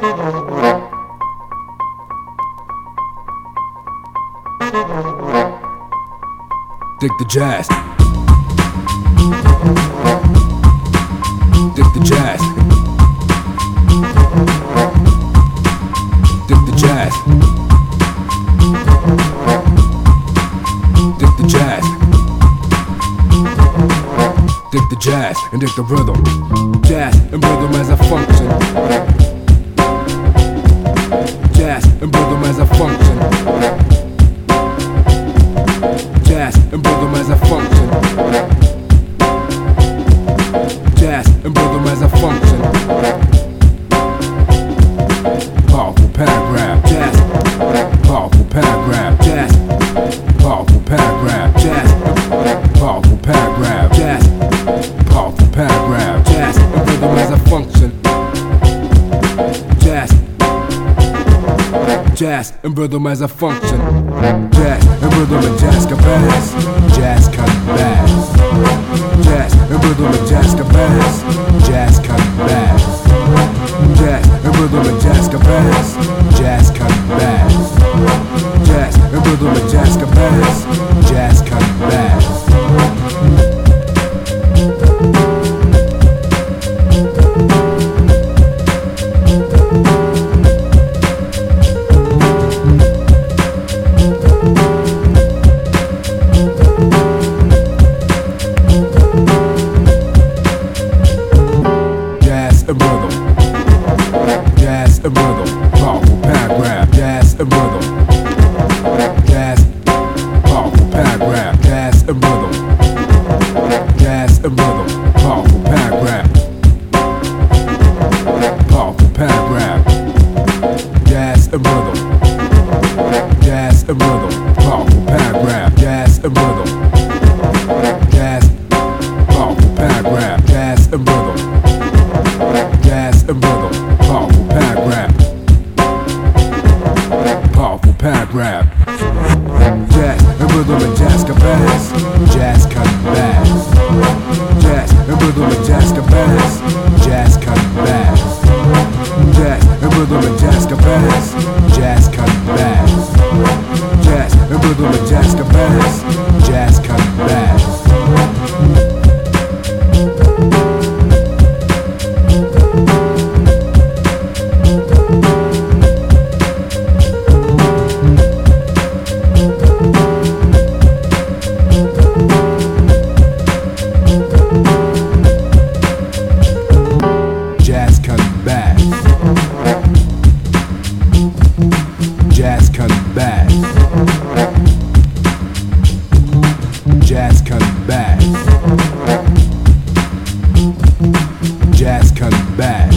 Dig the jazz. Dig the jazz. Dig the jazz. Dig the jazz. Dig the jazz and dig the rhythm. Jazz and rhythm as a function. Jazz and rhythm as a function. Jazz and rhythm as a function. Jazz and rhythm as a function. Powerful paragraph. Jazz. Powerful paragraph. Jazz. Powerful paragraph. Jazz. Powerful paragraph. Jazz. Powerful paragraph. Jazz and rhythm as a function. Jazz. Jazz and rhythm as a function. Jazz and rhythm and jazz cabaz. Jazz cabaz. Jazz and rhythm and jazz cabaz. Jazz cabaz. Jazz and rhythm and jazz cabaz. Jazz cabaz. Jazz and rhythm and jazz cabaz. Jazz cabaz. Jazz and rhythm, powerful paragraph. Jazz and rhythm. Jazz, powerful paragraph. Jazz and rhythm. Jazz and rhythm, powerful paragraph. Powerful paragraph. Jazz and rhythm. Jazz and rhythm, powerful paragraph. Jazz and rhythm. Jazz, powerful paragraph. Jazz and rhythm. Jazz and rhythm, powerful paragraph. Powerful paragraph. Jazz and rhythm and jazz cabaz. Jazz cabaz. Jazz and rhythm and jazz cabaz. Jazz cabaz. Jazz and rhythm and jazz cabaz. Jazz cabaz. Jazz and rhythm and jazz cabaz. Jazz cabaz. Jazz cabaz. Jazz cabaz. Jazz cabaz. Jazz cabaz.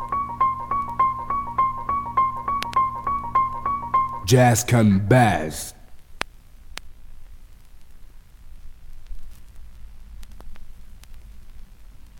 Jazz cabaz.